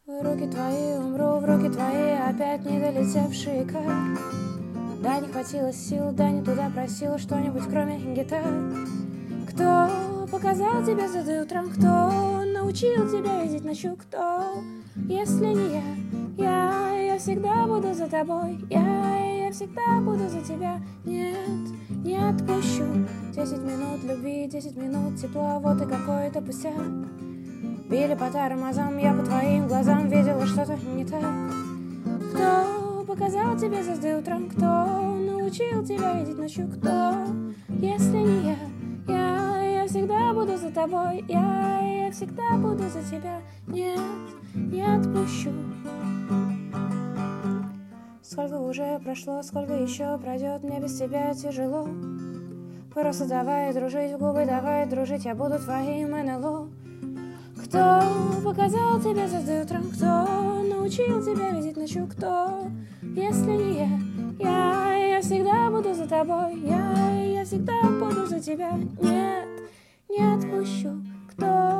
Руки твои, умру в руки твои, опять не долетевшие кар. Да, не хватило сил, да не туда просила что-нибудь, кроме гитары. Кто показал тебе зады утром, кто научил тебя видеть ночью, кто, если не я всегда буду за тобой, я всегда буду за тебя. Нет, не отпущу. 10 минут любви, 10 минут тепла, вот и какой-то пустяк. Били по тормозам, я по твоим глазам видела что-то не так. Кто показал тебе звезды утром, кто научил тебя видеть ночью, кто, если не я всегда буду за тобой, я всегда буду за тебя. Нет, не отпущу. Сколько уже прошло, сколько еще пройдет, мне без тебя тяжело. Просто давай дружить в губы, давай дружить, я буду твоим НЛО. Кто показал тебе звезды утром, кто научил тебя видеть ночью, кто, если не я всегда буду за тобой, я всегда буду за тебя. Нет, не отпущу. Кто